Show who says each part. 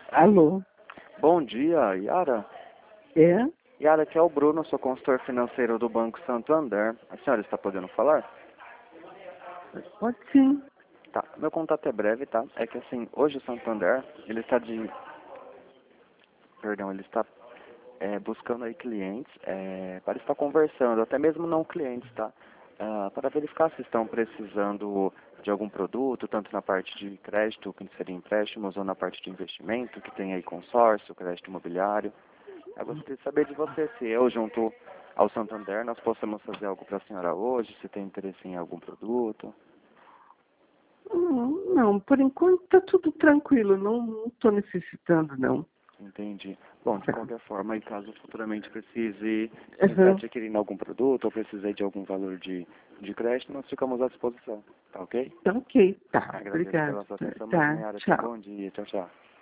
Speaker 1: Alô?
Speaker 2: Bom dia, Yara.
Speaker 1: É?
Speaker 2: Yara, aqui é o Bruno, sou consultor financeiro do Banco Santander. A senhora está podendo falar?
Speaker 1: Pode sim.
Speaker 2: Tá, meu contato é breve, tá? É que assim, hoje o Santander, ele está ele está buscando aí clientes para estar conversando, até mesmo não clientes, tá? Para verificar se estão precisando de algum produto, tanto na parte de crédito, que seria empréstimos, ou na parte de investimento, que tem aí consórcio, crédito imobiliário. Eu gostaria de saber de você se eu, junto ao Santander, nós possamos fazer algo para a senhora hoje, se tem interesse em algum produto.
Speaker 1: Não, por enquanto está tudo tranquilo. Não estou necessitando, não.
Speaker 2: Entendi. Bom, de qualquer forma, e caso futuramente precise estar
Speaker 1: Uhum.
Speaker 2: adquirindo algum produto ou precisar de algum valor de crédito, nós ficamos à disposição. Tá ok?
Speaker 1: Tá ok. Tá.
Speaker 2: Agradeço
Speaker 1: Obrigado.
Speaker 2: pela sua atenção,
Speaker 1: Tá.
Speaker 2: Yara. Tenha um
Speaker 1: Tchau.
Speaker 2: bom dia. Tchau, tchau.